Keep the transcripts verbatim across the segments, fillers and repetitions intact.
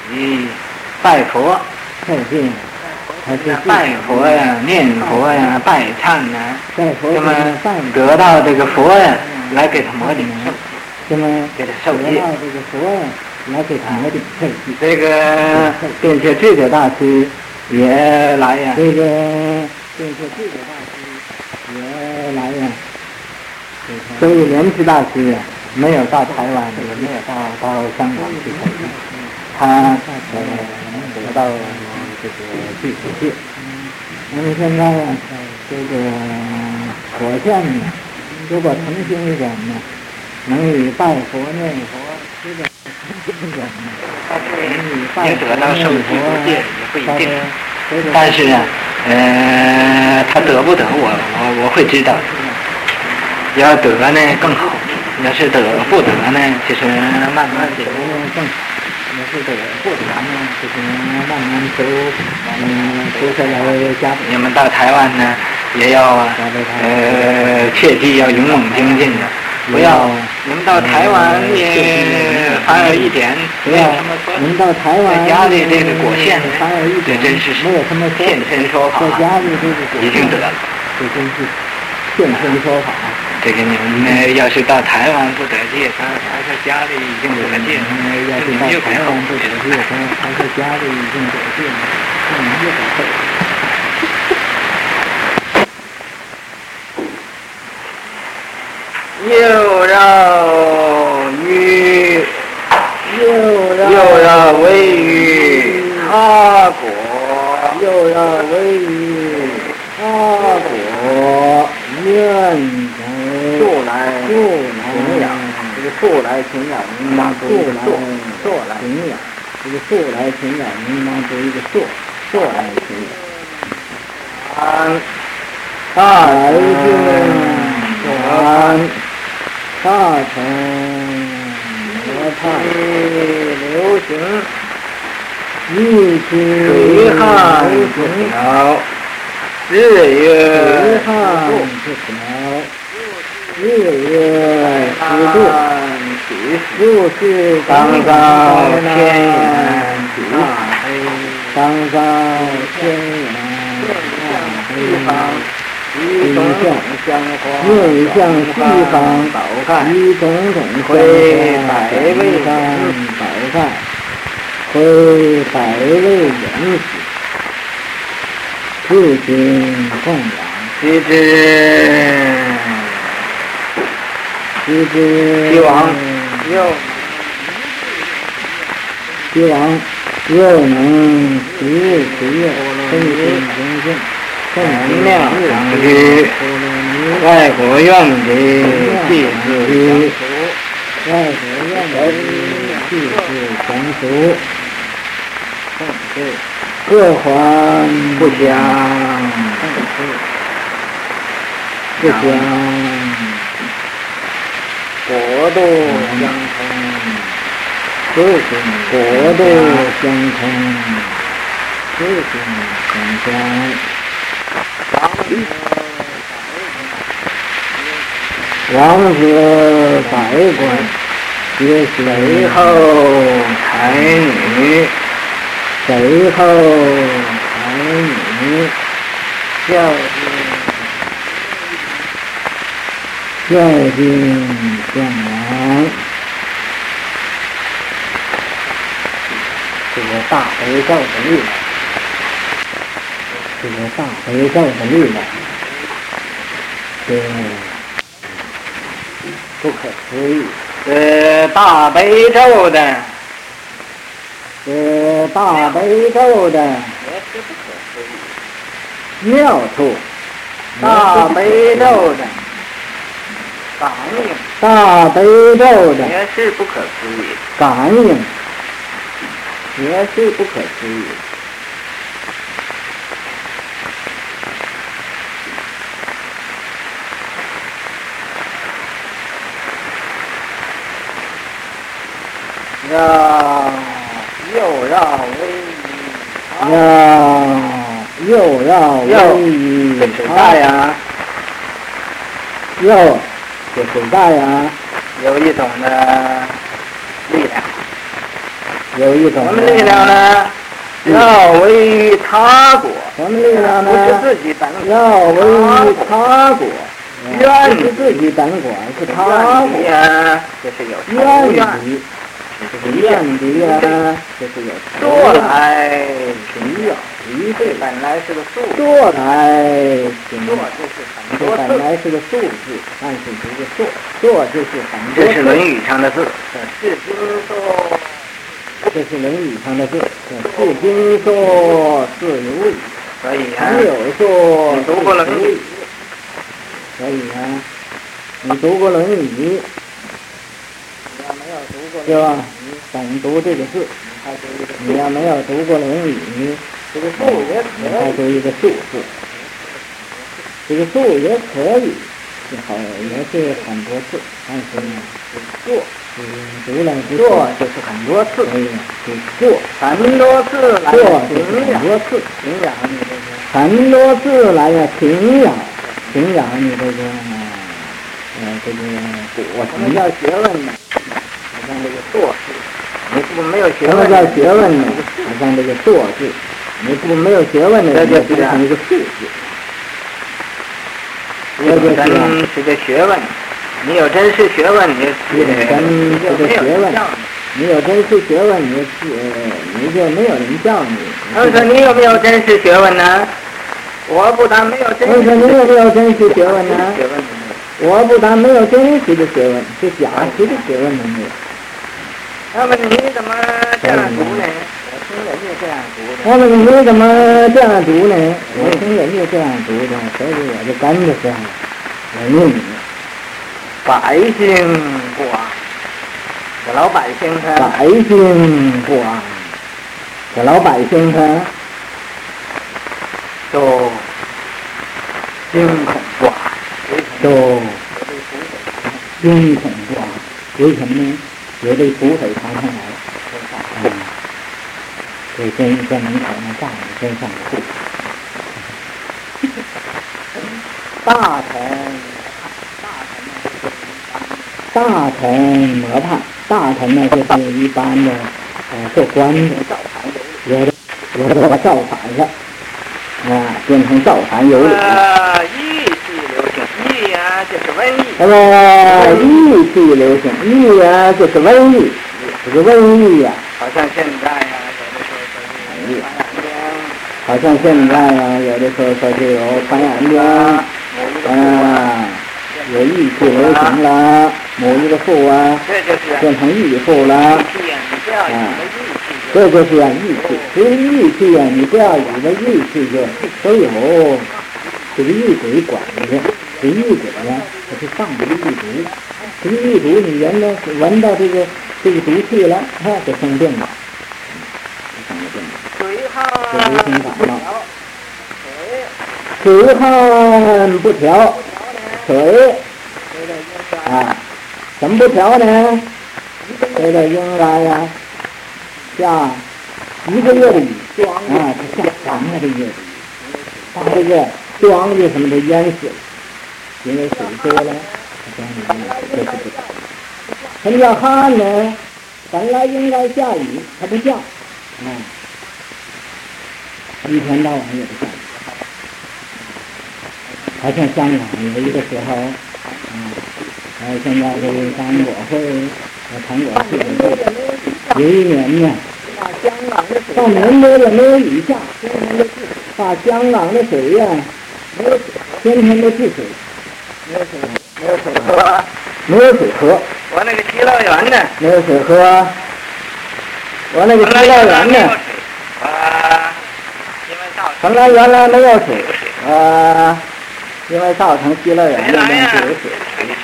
以拜佛、 拜见，还是拜佛呀、念佛呀、拜忏呐， 拜佛那么拜得到这个佛呀，来给他抹顶受， 那么给他受戒。 得到这个佛呀，来给他抹顶受戒。 这个并且智者大师也来呀， 这个并且智者大师也来呀。 所以莲池大师啊，没有到台湾，也没有到到香港去考察，他呃得到这个具体戒。那么现在啊，这个火象呢，如果诚心一点呢，能以拜佛念佛，这个诚心一点呢，能以拜佛念佛也不一定。但是呢，呃，他得不得我我我会知道。要得呢更好，要是得不得呢，就是慢慢修更好。要是得不得呢，就是慢慢修，嗯，修下来加。你们到台湾呢，也要呃切记要勇猛精进的，不要你们到台湾也反而一点没有什么说。 您到台湾在家里这个果现反而一点这真是没有什么现身说法， 在家里这个果已经得了， 这真是现身说法。 这个你们呢，要是到台湾不得戒，他他在家里已经得戒了， 要是到台湾不得戒，他他在家里已经得戒了，那您就得后又绕于又绕又绕位于他国， 又绕位于他国愿成素来素勤养，这个素来勤养，应当读一个素，素来勤养，这个素来勤养，应当读一个素，素来勤养。 安大敬安大成罗汉流行一心水旱不调，日月水旱不调，日月之度，入世当高天远大悲，当高天远大悲。 一种种香花， 面向西方宝盖， 一种种挥百味上宝盖，挥百味人士，自行供养， 须知须知希望又希望又能十日十夜身心清净。 能量长居，外国愿的弟子相外国愿的弟子相熟，各还不相不相国度相通， 各行国度相通，各行相相。王子百官皆随后才女， 随后才女， 孝孝敬将王。这个大悲咒的力量，这个大悲咒的力量，这不可思议。 这大悲咒的， 这大悲咒的也是不可思议。 妙处， 大悲咒的感应， 大悲咒的也是不可思议。 感应，也是不可思议。 要又绕微要又要微于水大呀， 又这水大呀， 有一种的力量， 有一种什么力量呢？要为他国。 什么力量呢？ 不是自己本国。 要为他国。 愿不是自己本国，是他国。 呀，就是有愿愿敌，就是愿敌呀，就是有做来情要，一这对本来是个数字， 做来情做要。 就是很这多次， 本来是个数字，但是这个做做就是很多这是《论次。 语》上的字。是经说， 这是《论语》上的字，是经说自有理， 所以啊， 常有说你读过《论语》， 所以啊，你读过《论语》， 你要没有读过《 就论语》， 懂读这个字。 还读一个你要没有读过《论语》， 这个数也你可以， 还读一个数字。这个数也可以，也好也是很多次，但是呢，做，嗯，读了不做做就是很多次， 所以呢，就做很多次来做敬就是很仰， 多次， 敬仰你这个。 很多次来呀，敬仰，敬仰你这个，呃，这个果什么叫学问呢？好像这个做字，你不没有学什么问， 叫学问呢？好像这个做字，你不没有学问的人，就变成一个数字。 这就真是个学问。你有真是学问，你你有真是个学问，你有真是学问，你就你就没有人叫你。 他说你有没有真实学问呢？我不但没有真实我说你有没有真实学问呢？ 学问呢？ 我不但没有真实的学问，是假实的学问呢。 那么你怎么这样读呢？我听人家这样读的。 那么你怎么这样读呢？我听人家这样读的，所以我就跟着这样来念你。 百姓不安，这老百姓他百姓不安，这老百姓他都惊恐不安， 都惊恐不安。为什么呢？有这土匪常常来，嗯，这先在门口呢站着，先上户。大臣，大臣模范，大臣呢就是一般的呃做官的，有的有的造反了，啊，变成造反有理。 呃，义气流行，义呀就是瘟疫。 那么义气流行，义呀就是瘟疫，这个瘟疫呀， 好像现在呀，有的时候说是传染病， 好像现在呀，有的时候说就有传染病，啊，有义气流行了，某一个妇啊这就是变成义妇了， 义气呀，你不要以为义气就这就是啊义气。其实义气呀，你不要以为义气就都有这个义鬼管着，这义鬼呀，它是放着义毒，这个义毒你闻到闻到这个这个毒气了，哈，就生病了，就生了病了。 水旱就流行感冒。 水水旱不调，水啊，怎么不调呢？这个应该呀，下一个月的雨啊，它下三个的月的雨，把这个庄稼什么的淹死了，因为水多了，它庄稼就是不调。什么叫旱呢？本来应该下雨，它不下，啊，一天到晚也不下雨。好像香港有一个时候，啊，还有现在这个刚果会和成果去的有一年呢，到年多也没有雨下，把香港的水呀、没有水，天天都治水， 没有水，没有水喝。 没有水喝， 我那个耆乐园呢？ 没有水喝，我那个耆乐园呢， 啊，因为造本来原来没有水，呃，因为造成耆乐园那边就有水。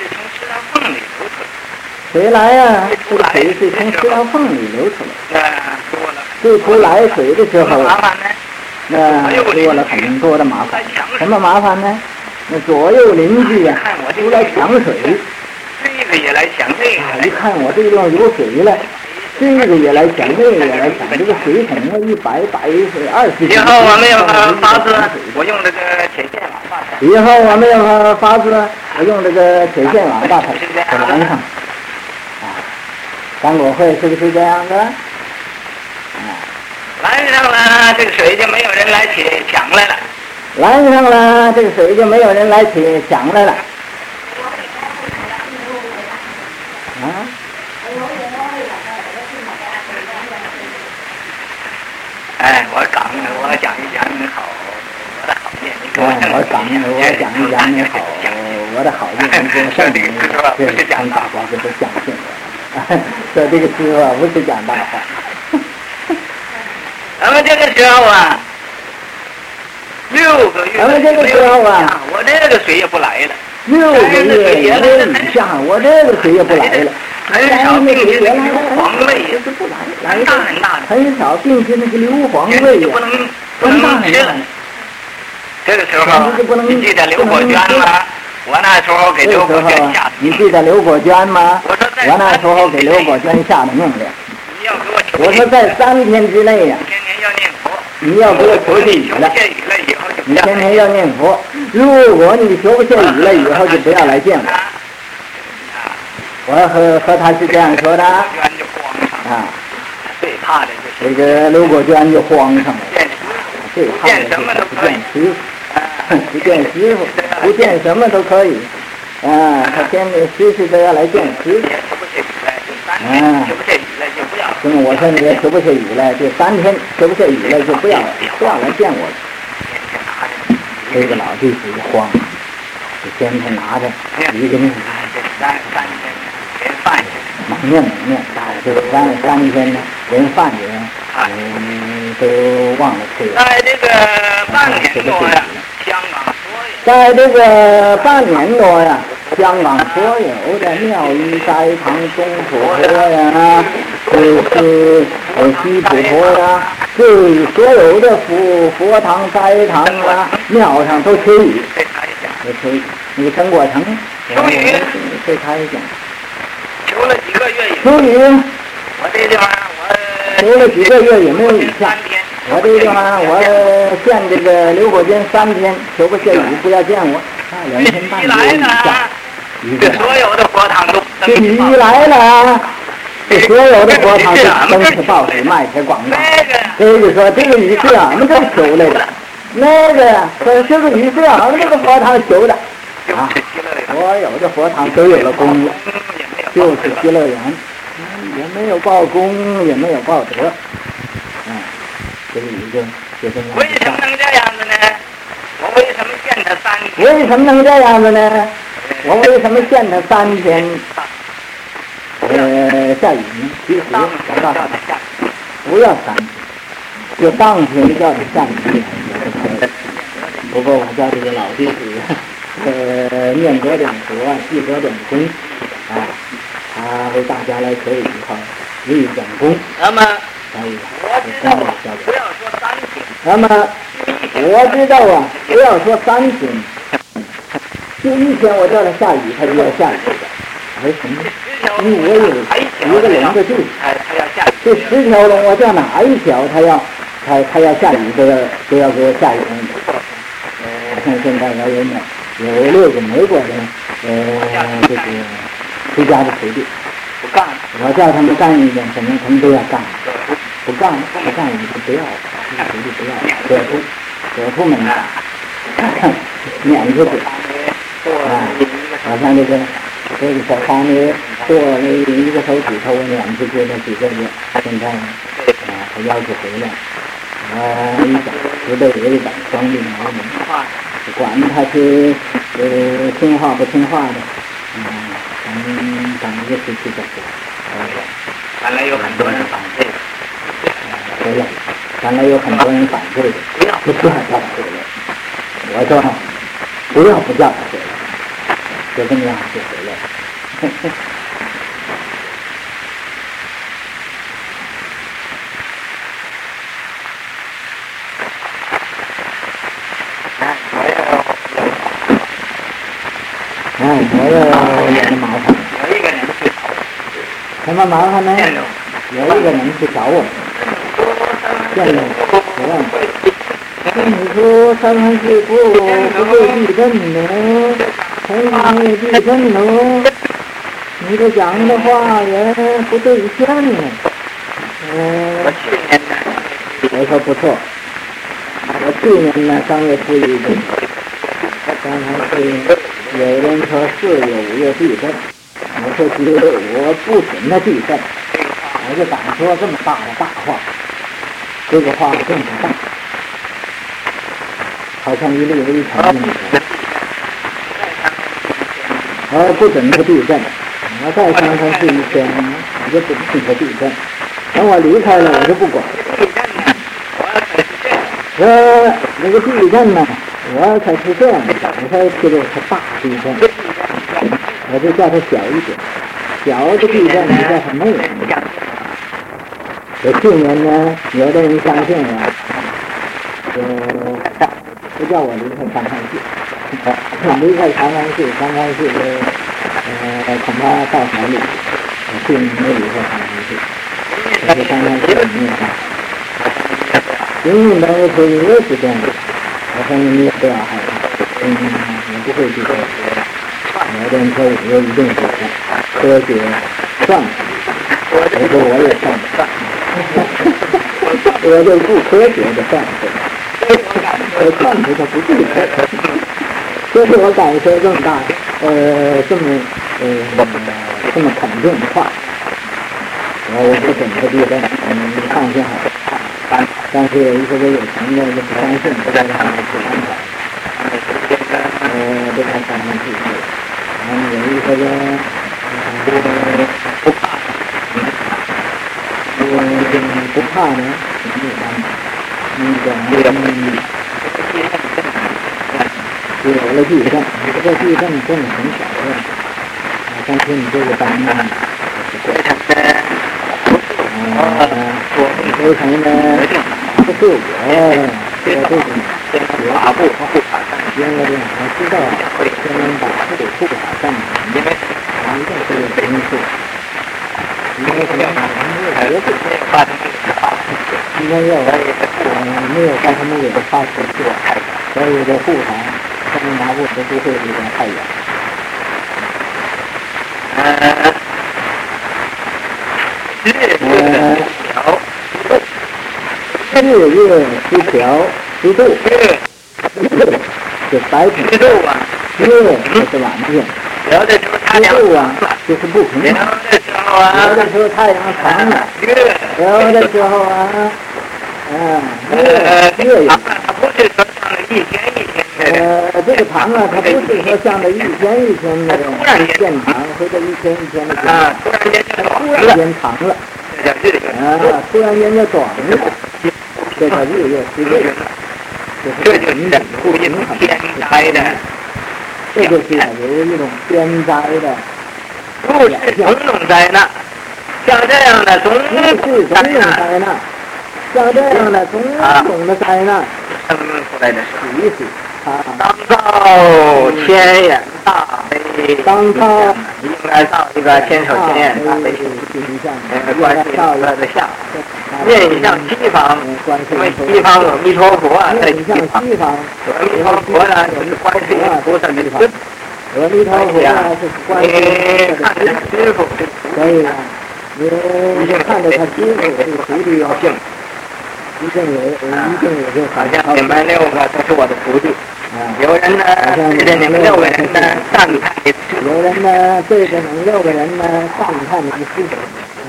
水来呀， 谁来呀？这个水是从石头缝里流出来。 啊，多了。 最初来水的时候， 麻烦呢？ 那多了很多的麻烦。什么麻烦呢？那左右邻居呀、啊，都来抢水。 这个也来抢这个。 一看我这地方有水了，这个也来抢，那个也来抢。这个水桶啊，一摆摆水二十。 以后我们有法子，我用这个铁线网把它。 以后我们有法子，我用这个铁线网把它给拦上。啊，干果会是不是这样的？ 拦上了，这个水就没有人来去抢来了。 拦上了，这个水就没有人来去抢来了。啊？ 哎，我讲，我讲一讲你好，我的好念。 哎，我讲，我讲一讲你好，我的好念。你给我上点，这是讲大话，这是相信我。说这个师傅不是讲大话。 咱们这个时候啊，六个月， 咱们这个时候啊， 我这个水也不来了。 六个月没有雨下，我这个水也不来了。 很少并且那个硫磺味就是不来，来很大很大的， 很少并且那个硫磺味呀， 不能不能吃了。这个时候，你记得刘果娟吗？我那时候给刘果娟下的， 你记得刘果娟吗？ 我说我那时候给刘果娟下的命令。 你要给我求我说在三天之内呀， 天天要念佛。 你要给我求下雨了， 下雨了以后就你天天要念佛。如果你求不下雨了以后，就不要来见我。我和和他是这样说的。啊， 最怕的就是这个刘果娟就慌上了。最怕的什么都不见师傅，不见师傅，不见什么都可以。啊，他天天时时都要来见师傅。啊，跟我说你求不下雨了，就三天求不下雨了，就不要不要来见我。这个老弟子就慌了，就天天拿着一个命，猛念猛念，这三三天呢，连饭也嗯都忘了吃了。 在这个半年多呀，香港所有， 在这个半年多呀，香港所有的庙宇、斋堂、东普陀呀，就是呃西普陀呀，这所有的佛佛堂、斋堂啊、庙上都缺雨，都缺雨。那个陈果成， 求雨， 对他一讲， 求了几个月也求雨， 我这地方我求了几个月也没有雨下。我这个地方我见这个刘果娟三天求不下雨，不要见我。啊，两天半没有雨下。 这所有的佛堂都这雨一来了，这所有的佛堂就登起报纸卖起广告。这个说这个雨是俺们这求来的，那个说这个雨是俺们这个佛堂求的。啊，所有的佛堂都有了功了，就是极乐园，也没有报功，也没有报德。嗯，这个雨就就这样。 为什么能这样子呢？我为什么见他三天？ 为什么能这样子呢？我为什么见他三天？呃，下雨呢？其实我告诉他，不要三天，就当天叫他下雨。不过我叫这个老弟子，呃，念多点佛，记多点功，啊，他为大家来求以后立一点功。 那么可以， 我知道，不要说三天。 那么我知道啊，不要说三天。就一天我叫他下雨，他就要下雨的。为什么？因为我有一个龙的肚子，这十条龙我叫哪一条，他要他他要下雨都要都要给我下雨。呃，像现在我有美有六个美国人，呃，这个出家的徒弟， 不干， 我叫他们干一点什么，他们都要干。不干不干你就不要，徒弟不要，舍出舍出门来，撵出去。啊，好像这个这个小康呢，做了一个手指头，我撵出去了几个月，现在呢，啊，他要求回来，我一想，不对，也得等双臂毛门，管他是呃听话不听话的，嗯，等等一个时期再说。 看来有很多人反对。 回来，看来有很多人反对的，不要不叫他回来。我说不要不叫他回来。就这么样就回来了。哎，我有点麻烦。 有一个人去找什么麻烦呢？有一个人去找我，见了我问，跟你说三番四步不会地震呢。陈你地震喽，你这讲的话也不对象呢。呃， 我去年呢， 我说不错。我去年呢三月初一震，刚才是有人说四月五月地震，我说觉得我不准他地震，我就敢说这么大的大话，这个话更是大，好像一粒微尘那么大。我不准他地震，我再三三四一天，我就准他地震。等我离开了，我就不管。说那个地震呢，我才是这样的，我才觉得是大地震，我就叫它小一点。小的地震就叫它没有。我去年呢，有的人相信我，就不叫我离开长安市，离开长安市，长安市的呃恐怕到海里，我去年没离开长安市，我是长安市里面的。因为那个是热时间的，我说你也不要害怕，嗯，我不会去科学，有的人说我一定是科学算计，我说我也算算，我就不科学的算计，我算计它不对的，这是我敢说这么大，呃，这么呃这么肯定的话，我我不准备地震，嗯，放心好。但是一些个有钱的就不相信，不知道他们是安排，呃，不看他们去世，然后有一些个呃不怕，我不怕呢，没有办法，那个嗯，有了地震，这个地震震的很小的，但是你这个单呢是过程的，呃，过程呢。不是我，我这种我打不不打上，因为呢，我知道先能把这个不打上，因为一定是有因素，因为什么？因为绝对没有发生这个发生，因为要呃没有发生那个发生是我开的，所以这护航他们拿不都不会离得太远。呃，条。日月失调失度，是白天；月就是晚上。有的时候太阳长了，就是不平衡；有的时候太阳长了，有的时候啊，啊，月月长了，它不是说像了一天一天的。呃，这个长啊，它不是说像了一天一天的变长，或者一天一天的变长，突然间就突然间长了，啊，突然间就短了。这叫日月失度，这就是平等不平衡，天灾的，这就是有一种天灾的，不是种种灾难，像这样的种种灾难，像这样的种种的灾难生出来的习俗。当造千眼大悲，当造应该造一个千手千眼大悲形象，呃，观世音的像，面向西方，因为西方有弥陀佛在西方，而弥陀佛呢就是观世音菩萨的孙，而弥陀佛呢是观世音菩萨的师傅，所以呢，你看着他师傅这个徒弟要敬。一定有，一定有就好像你们六个都是我的徒弟。有人呢对着你们六个人呢赞叹你，有人呢对着你们六个人呢赞叹你的师傅。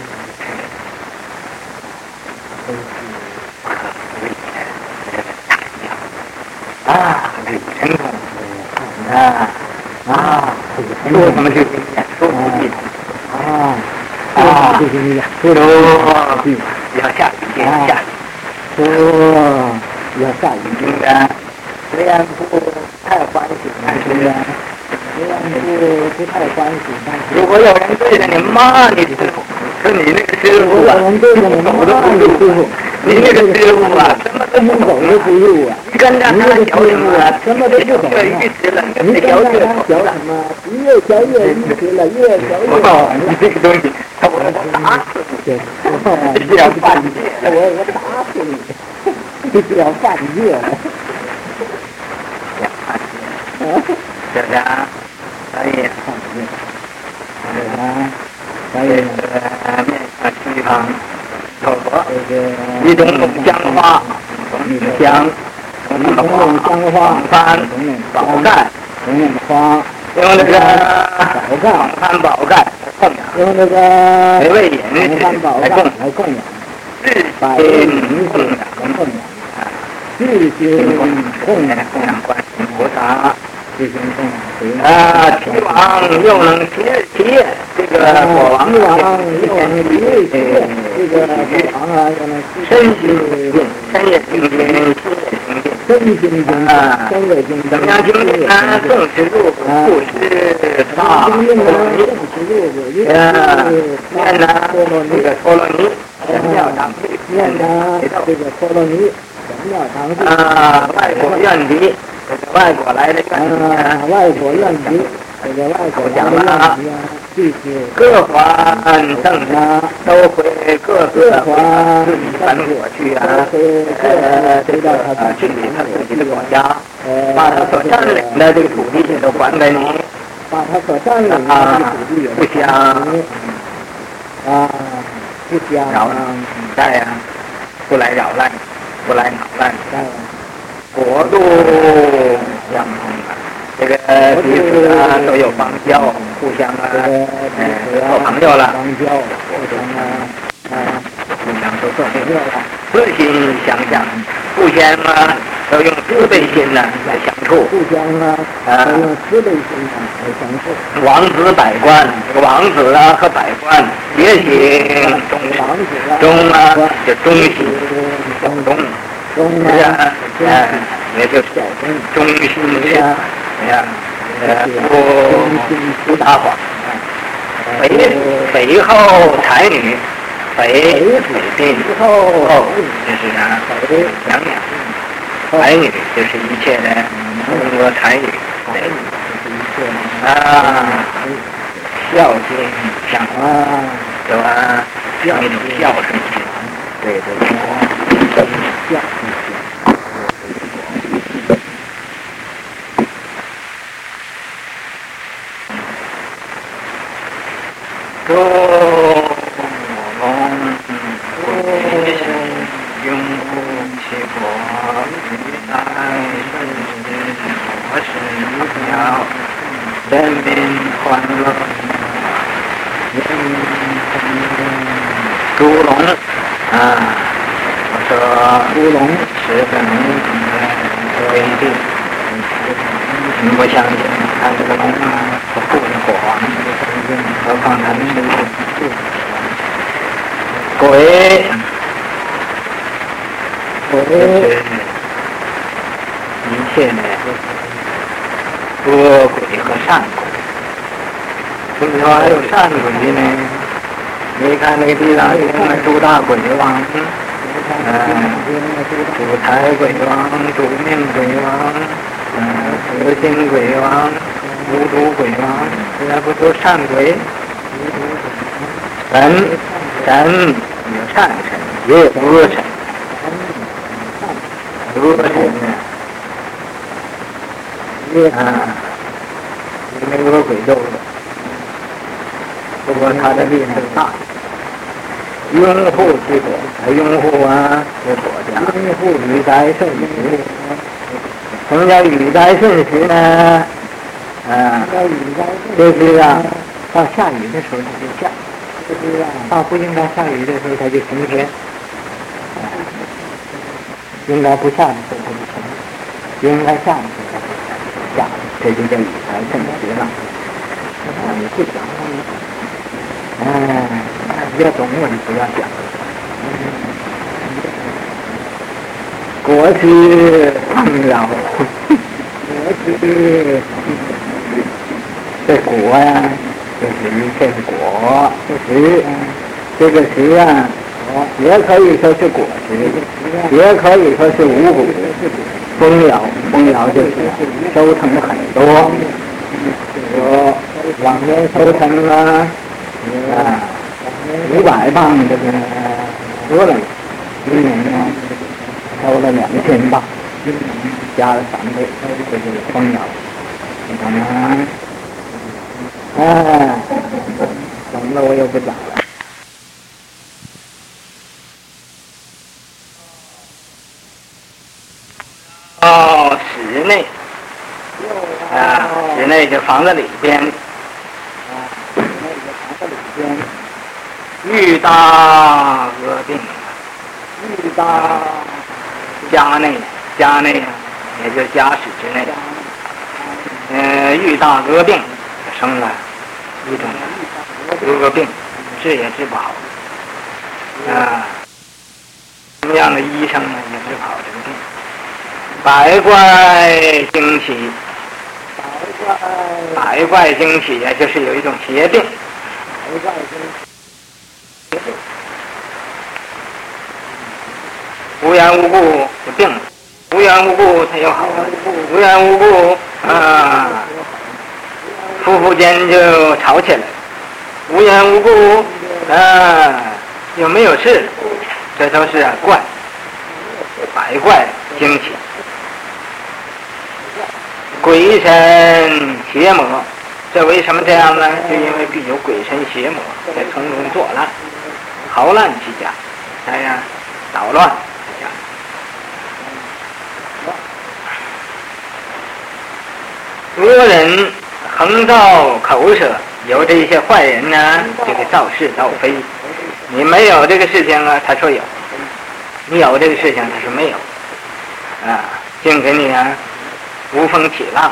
啊，这真的啊啊，说什么就听见，说什么啊啊，就听见，说要下雨，要下雨。说要下雨的，虽然不太欢喜，但是呢，虽然不不太欢喜，但是如果有人对着你骂你师傅，说你那个师傅啊，有人对着你骂你师傅，你那个师傅啊，什么都不走都不入啊，你跟着他学什么啊？什么都不懂啊！你跟着他学什么？越学越一直了，越学越好。你这个东西，他我打死你！这要犯戒，我我打死你！这要犯戒了。这是啊，所以犯戒。啊，所以面向西方，透过这个一种讲话花，同香，同那个用香花， 翻同那宝盖， 同那个花， 用那个宝盖， 翻宝盖供养， 用那个每位人翻宝盖来供养，百位名供养供养，日行供养供养观世音菩萨。 日行供养谁？ 啊，齐王又能提提这个国王， 齐王又能提提这个国王啊，又能身心定，身也定定，心也定定， 身心定啊， 身也定定， 怎么样精进呢？正持住，不失大波罗尼，啊，念呢这个波罗尼，神妙堂会， 念呢这个波罗尼，神妙堂会， 啊，外国愿敌。这个外国来的愿敌啊，外国愿敌，这个外国来的愿敌啊，就是各还圣啊，都回各自的本国去啊，呃，这个呃去他自己的国家，把他所占领的这个土地都还给你， 把他所占领的这个土地也不想啊，不想扰乱，在呀，不来扰乱，不来扰乱，国度相通啊，这个彼此啊都有邦交，互相啊，呃，做朋友了， 邦交，互相啊，啊， 互相都做朋友了，慈心相向，互相啊都用慈悲心呢来相处， 互相啊，都用慈悲心来相处。 王子百官，这个王子啊和百官也行中中啊，就中心中中。 中啊，呃，也就是中心的呀，呃，不不撒谎。肥肥后才女，肥子病后就是啊，养养。才女就是一切的中国才女，啊，孝敬像啊，是吧？一种孝顺心，对对对。 孝哦，龙，永不弃国，历代圣人，我是鸟，人民欢乐，人民欢乐，猪笼啊，我说猪笼是个农民的规定，你不相信？看这个龙啊，和护着国王，何况他们是鬼，鬼一切呢，恶鬼和善鬼。为什么还有善鬼呢？你看那个地藏经那诸大鬼王，嗯，主财鬼王、主命鬼王，嗯，恶心鬼王、无毒鬼王，那不都善鬼？神神有善神，也有恶神。恶神呢？啊，那恶鬼斗的，不过他的力量大。拥护结果，拥护啊，这国家拥护雨灾盛时。什么叫雨灾盛时呢？啊，就是啊，到下雨的时候它就下，就是啊，到不应该下雨的时候它就晴天，啊，应该不下的时候它就晴，应该下的时候它就下，这就叫雨灾盛时了。啊，你不讲它，哎。要懂我就不要讲。国之苍老，国之这国呀，就是一切是果，实，这个实啊，也可以说是果实，也可以说是五谷，丰饶，丰饶就是收成的很多，有往年收成啊，啊。五百磅这个多了，今年呢收了两千磅，加了三倍，这就是丰饶。你看看，哎，懂了我又不讲了。 室内，啊，室内就房子里边，啊，室内就房子里边，欲大恶病，欲大家内，家内啊，也就是家室之内，呃，欲大恶病，生了一种恶病，治也治不好，啊，什么样的医生呢也治不好这个病。百怪惊奇，百怪惊奇呀，就是有一种邪病。百怪惊奇，无缘无故就病了，无缘无故他又好了，无缘无故啊，夫妇间就吵起来，无缘无故啊又没有事，这都是啊怪，百怪惊奇。鬼神邪魔，这为什么这样呢？就因为必有鬼神邪魔在从中作乱，豪乱其家，哎呀，捣乱其家。恶人横造口舌，有这些坏人呢，就给造是造非。你没有这个事情啊，他说有；你有这个事情，他说没有。啊，净给你啊。无风起浪，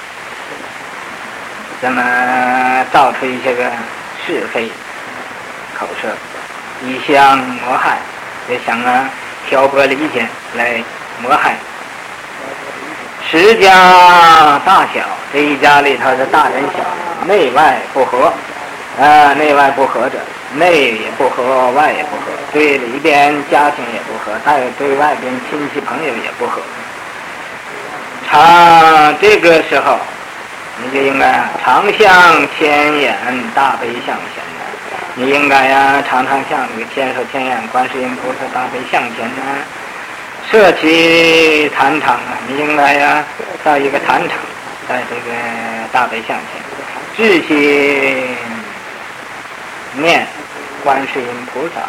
这么造出一些个是非口舌，以相谋害，也想啊挑拨离间来谋害。十家大小，这一家里头的大人小，内外不和，啊，内外不和者，内也不和，外也不和，对里边家庭也不和，再对外边亲戚朋友也不和。常这个时候，你就应该常向天眼大悲向前的，你应该呀常常向这个千手千眼观世音菩萨大悲向前呢，设起坛场啊，你应该呀到一个坛场，在这个大悲向前，至心念观世音菩萨。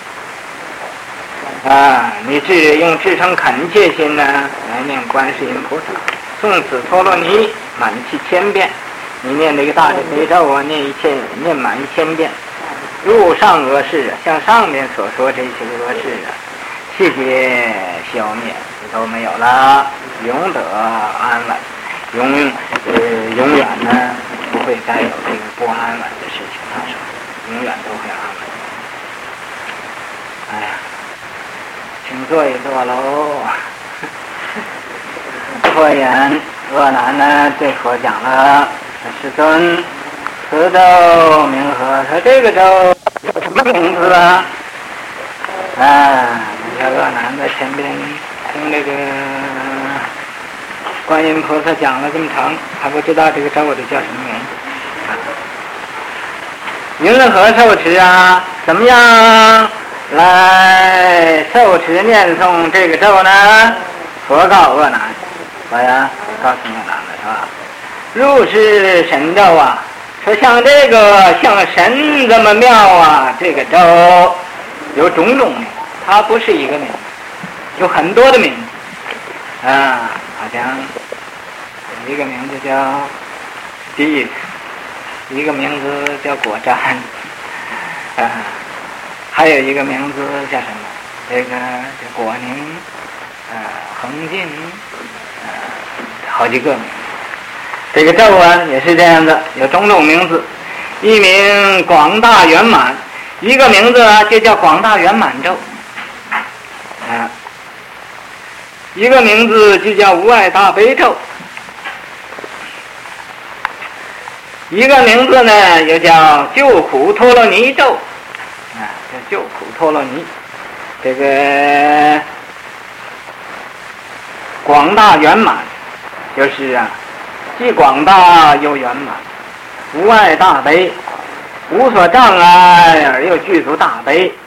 啊，你至用至诚恳切心呢来念观世音菩萨，诵此陀罗尼满其千遍。你念这个大悲悲咒啊，念一千，念满一千遍。入上恶事，像上面所说这些恶事啊，气节消灭，都没有了，永得安稳，永呃永远呢不会再有这个不安稳的事情发生，永远都会安稳。哎呀。请坐一坐喽。佛言恶难呢，对佛讲了，师尊，此咒名何？说这个咒有什么名字啊？啊，这恶难在前边听这个观音菩萨讲了这么长，还不知道这个咒的叫什么名字。云何受持啊？怎么样来受持念诵这个咒呢？佛告恶难，佛呀，告诉恶难了是吧？入是神咒啊，说像这个像神这么妙啊，这个咒有种种名，它不是一个名，有很多的名字啊，好像一个名字叫地，一个名字叫果占啊。还有一个名字叫什么？这个叫果宁，呃，恒进，呃，好几个名字。这个咒啊也是这样的，有种种名字。一名广大圆满，一个名字啊就叫广大圆满咒，啊，一个名字就叫无碍大悲咒，一个名字呢又叫救苦陀罗尼咒。啊，叫救苦陀罗尼，这个广大圆满，就是啊，既广大又圆满，无碍大悲，无所障碍而又具足大悲，